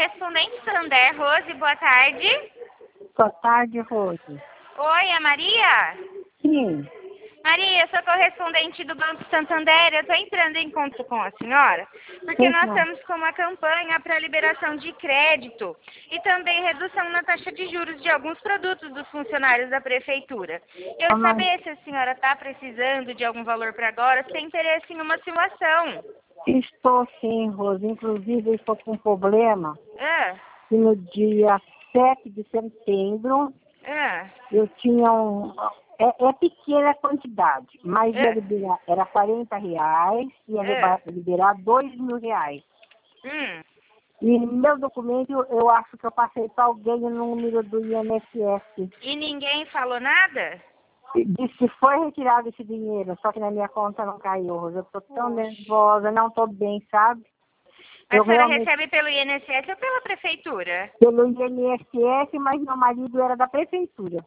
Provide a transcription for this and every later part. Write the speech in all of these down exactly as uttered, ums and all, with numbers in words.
correspondente Santander, Rose, boa tarde. Boa tarde, Rose. Oi, é Maria? Sim. Maria, eu sou correspondente do Banco Santander. Eu estou entrando em contato com a senhora, porque nós estamos com uma campanha para liberação de crédito e também redução na taxa de juros de alguns produtos dos funcionários da prefeitura. Eu Ah, saber se a senhora está precisando de algum valor para agora, se tem interesse em uma simulação. Estou sim, Rose. Inclusive, eu estou com um problema Ah, que no dia sete de setembro ah, eu tinha um... É, é pequena a quantidade, mas ia ah, liberar, era quarenta reais, ia ah. liberar, liberar dois mil reais. Hum. E no meu documento, eu acho que eu passei para alguém o número do I N S S. E ninguém falou nada? Disse que foi retirado esse dinheiro, só que na minha conta não caiu, Rose. Eu estou tão Puxa. nervosa, não estou bem, sabe? A Eu senhora realmente, recebe pelo I N S S ou pela prefeitura? pelo I N S S, mas meu marido era da prefeitura.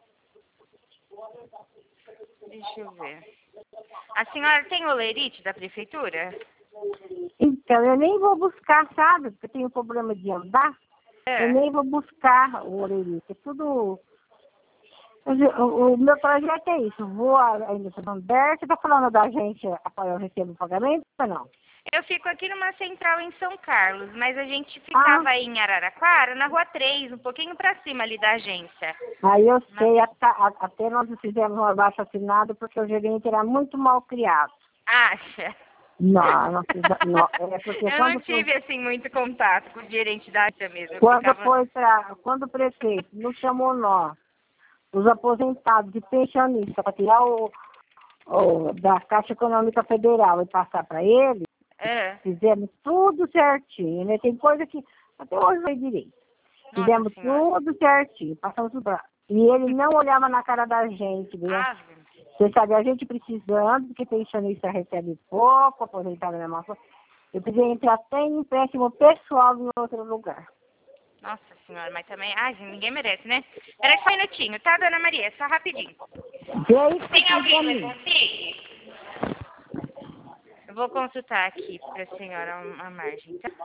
Deixa eu ver. A senhora tem olerite da prefeitura? Então, eu nem vou buscar, sabe? Porque eu tenho problema de andar. Eu É. nem vou buscar o orelhite. É tudo... O, o meu projeto é isso. Vou ainda para Santander. Você está falando da agência a qual eu recebo o pagamento ou não? Eu fico aqui numa central em São Carlos, mas a gente ficava Ah, aí em Araraquara, na Rua três, um pouquinho pra cima ali da agência. aí eu Mas... sei. Até, até nós fizemos um abaixo assinado porque o gerente era muito mal criado. Acha? Não, não, fiz- não. É porque Eu não quando foi, tive, assim, muito contato com o gerente da agência mesmo. Eu quando ficava... foi pra, quando o prefeito nos chamou nós, os aposentados de pensionista, para tirar o, o da Caixa Econômica Federal e passar para ele, É. fizemos tudo certinho, né? Tem coisa que até hoje não é direito. Nossa Fizemos senhora. tudo certinho, passamos tudo pra... E ele não olhava na cara da gente, viu? Ave. Você sabe, a gente precisando, porque pensionista recebe pouco, aposentado é mais pouco. Eu podia entrar até em empréstimo pessoal em outro lugar. Nossa senhora, mas também... Ai, gente, ninguém merece, né? Peraí só um minutinho, tá, dona Maria? Só rapidinho. Vê aí que Tem precisa de alguém mim. que consiga? Eu vou consultar aqui para a senhora a margem, tá?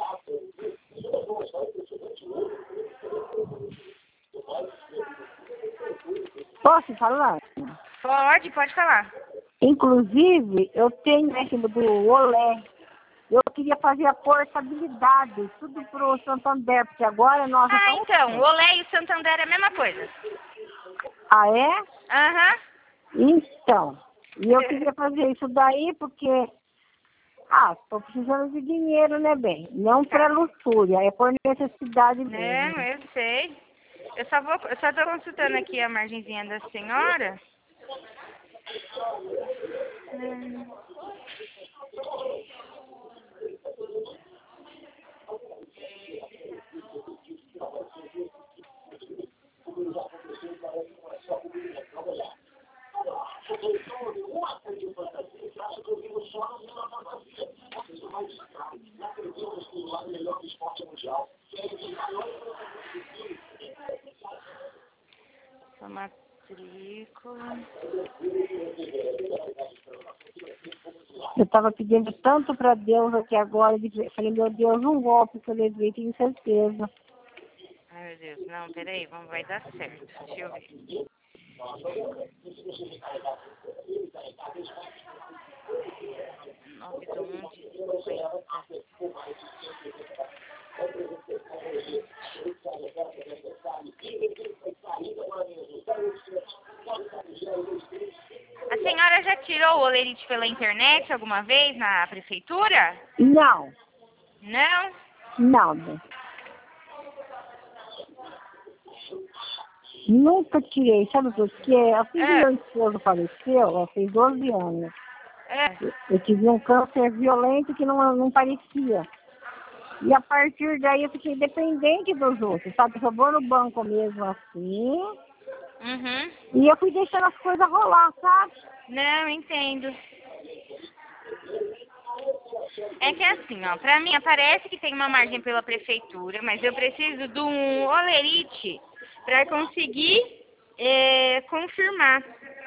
Posso falar? Pode, pode falar. Inclusive, eu tenho empréstimo do Olé. Eu queria fazer a portabilidade, tudo pro Santander, porque agora nós já Ah, estamos... então, o Olé e o Santander é a mesma coisa. Ah, é? Aham. Então, e eu queria fazer isso daí porque... Ah, estou precisando de dinheiro, né, bem? Não para Tá. luxúria, é por necessidade mesmo. Não, eu sei. Eu só vou, eu só tô consultando aqui a margenzinha da senhora. Hum. Sua matrícula. Eu estava pedindo tanto para Deus aqui agora, eu falei, meu Deus, um golpe que eu levei, tenho certeza. Ai, meu Deus. Não, peraí, vamos, vai dar certo. Deixa eu ver. nove do um de cinquenta. A senhora já tirou o olerite pela internet alguma vez na prefeitura? Não, Não? não, bem. Nunca tirei, sabe por quê? Assim que É, meu esposo faleceu, ela fez doze anos. é. Eu, eu tive um câncer violento que não, não parecia. E a partir daí eu fiquei dependente dos outros, sabe? Eu vou no banco mesmo assim, Uhum. e eu fui deixando as coisas rolar, sabe? Não, entendo. É que assim, ó, pra mim aparece que tem uma margem pela prefeitura, mas eu preciso de um olerite pra conseguir é, confirmar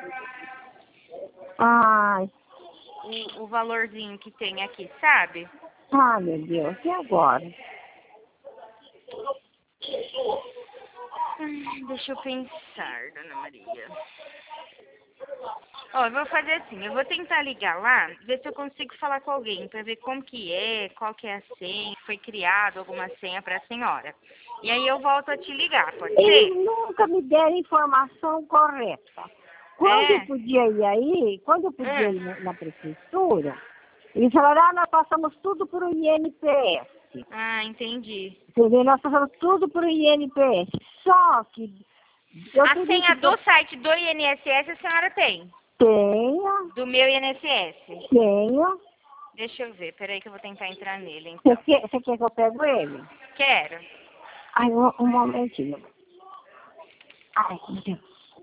Ai, o, o valorzinho que tem aqui, sabe? ai meu Deus, e agora? Ai, deixa eu pensar, dona Maria. Ó, eu vou fazer assim, eu vou tentar ligar lá, ver se eu consigo falar com alguém, pra ver como que é, qual que é a senha, foi criado alguma senha pra senhora. E aí eu volto a te ligar, pode ser? Eles nunca me deram informação correta. Quando É. eu podia ir aí, quando eu podia Hum. ir na, na prefeitura, eles falaram, ah, nós passamos tudo para o I N P S. Ah, entendi. Entendeu? Nós passamos tudo para o I N P S. Só que... Eu A teria senha que do site do I N S S a senhora tem? Tenho, Do meu I N S S? tenho. Deixa eu ver, peraí que eu vou tentar entrar nele, Você então. quer, você quer que eu pego ele? Quero. Ai, um, um momentinho. Ai, meu Deus.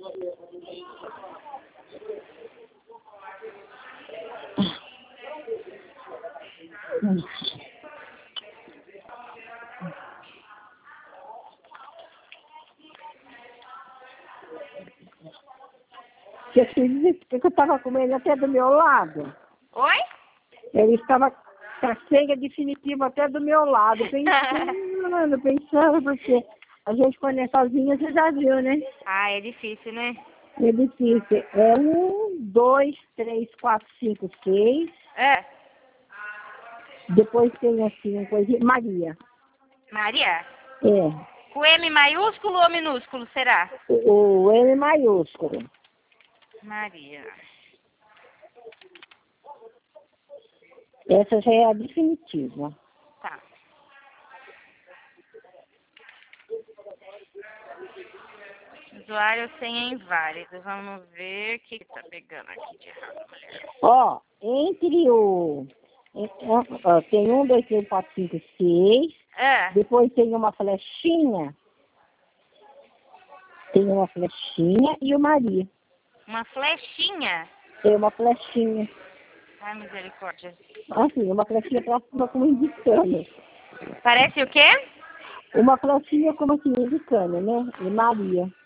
Hum. Você acredita que eu estava com ele até do meu lado? Oi? Ele estava com a senha definitiva até do meu lado, pensando, pensando, porque a gente quando é sozinha, você já viu, né? Ah, é difícil, né? É difícil. É um, dois, três, quatro, cinco, seis. É. Depois tem assim, uma coisa, Maria. Maria? É. Com M maiúsculo ou minúsculo, será? O, o M maiúsculo. Maria. Essa já é a definitiva. Tá. Usuário senha inválido. Vamos ver o que que tá pegando aqui de errado, mulher. Ó, entre o... em- ó, tem um, dois, três, quatro, cinco, seis. É. Depois tem uma flechinha. Tem uma flechinha e o Maria. Uma flechinha. Tem uma flechinha. Ai, misericórdia. Assim, uma flechinha pra cima como indicando. Parece o quê? Uma flechinha como assim, indicando, né? E Maria.